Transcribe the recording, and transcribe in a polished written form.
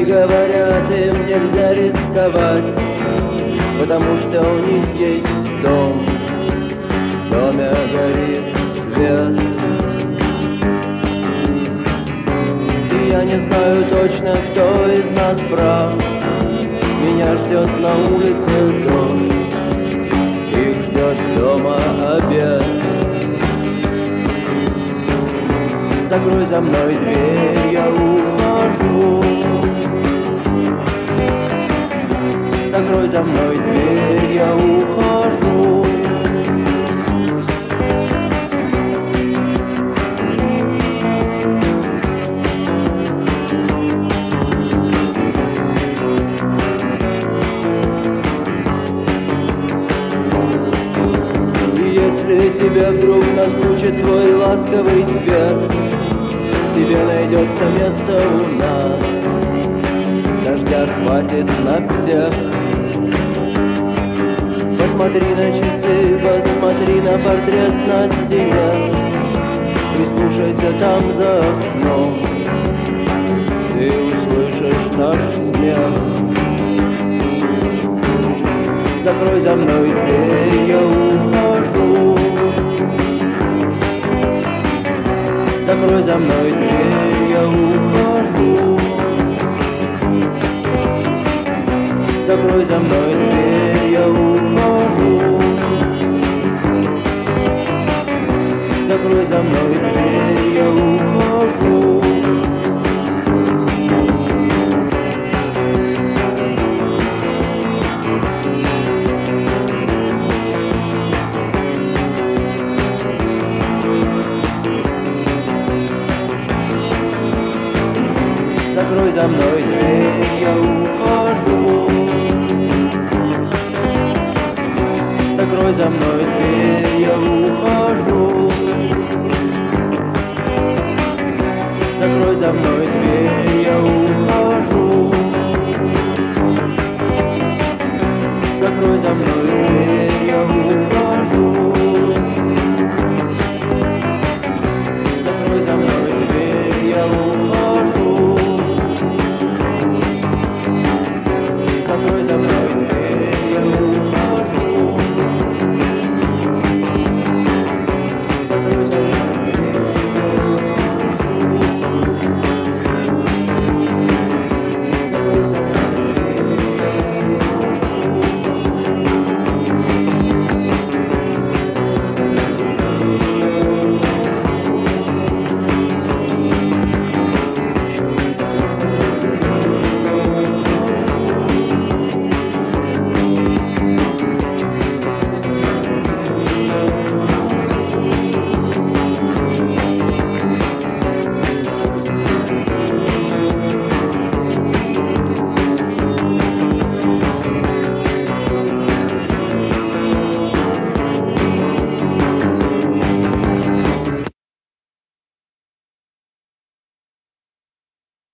говорят, им нельзя рисковать, потому что у них есть дом. В доме горит свет. И я не знаю точно, кто из нас прав. Меня ждет на улице дождь, их ждет дома обед. Закрой за мной дверь, я ухожу. Закрой за мной дверь, я ухожу. Если тебе вдруг наскучит твой ласковый свет, тебе найдется место у нас. Дождя хватит на всех. Посмотри на часы, посмотри на портрет на стене. Прислушайся там за окном, ты услышишь наш смех. Закрой за мной дверь, я ухожу. Закрой за мной дверь, я ухожу. Закрой за мной дверь, я ухожу. Закрой за мной дверь, я ухожу. Закрой за мной дверь, я ухожу. Закрой за мной дверь, я ухожу. Закрой за мной дверь.